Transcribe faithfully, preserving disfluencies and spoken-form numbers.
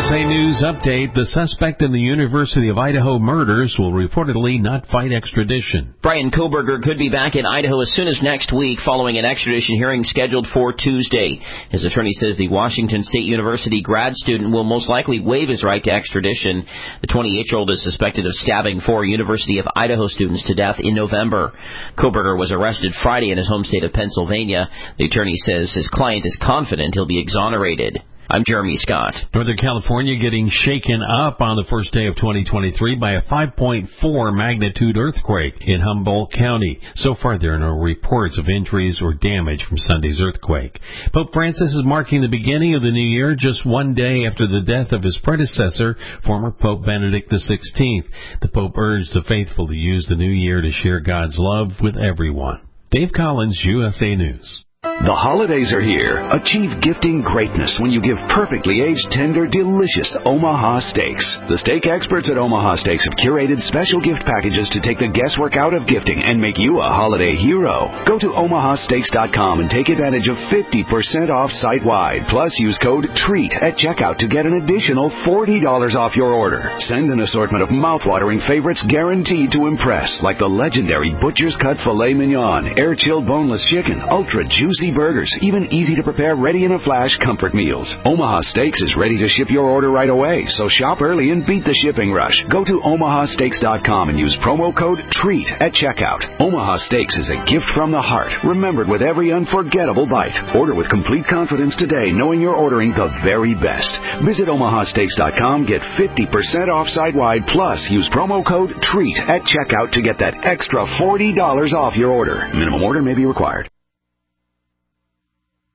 S A News update. The suspect in the University of Idaho murders will reportedly not fight extradition. Bryan Kohberger could be back in Idaho as soon as next week following an extradition hearing scheduled for Tuesday. His attorney says the Washington State University grad student will most likely waive his right to extradition. The twenty-eight-year-old is suspected of stabbing four University of Idaho students to death in November. Kohberger was arrested Friday in his home state of Pennsylvania. The attorney says his client is confident he'll be exonerated. I'm Jeremy Scott. Northern California getting shaken up on the first day of twenty twenty-three by a five point four magnitude earthquake in Humboldt County. So far, there are no reports of injuries or damage from Sunday's earthquake. Pope Francis is marking the beginning of the new year just one day after the death of his predecessor, former Pope Benedict the sixteenth. The Pope urged the faithful to use the new year to share God's love with everyone. Dave Collins, U S A News. The holidays are here. Achieve gifting greatness when you give perfectly aged, tender, delicious Omaha steaks. The steak experts at Omaha Steaks have curated special gift packages to take the guesswork out of gifting and make you a holiday hero. Go to omaha steaks dot com and take advantage of fifty percent off site-wide. Plus, use code TREAT at checkout to get an additional forty dollars off your order. Send an assortment of mouth-watering favorites guaranteed to impress, like the legendary Butcher's Cut Filet Mignon, air-chilled boneless chicken, ultra-juicy burgers, even easy-to-prepare, ready-in-a-flash comfort meals. Omaha Steaks is ready to ship your order right away, so shop early and beat the shipping rush. Go to omaha steaks dot com and use promo code TREAT at checkout. Omaha Steaks is a gift from the heart, remembered with every unforgettable bite. Order with complete confidence today, knowing you're ordering the very best. Visit omaha steaks dot com, get fifty percent off site-wide, plus use promo code TREAT at checkout to get that extra forty dollars off your order. Minimum order may be required.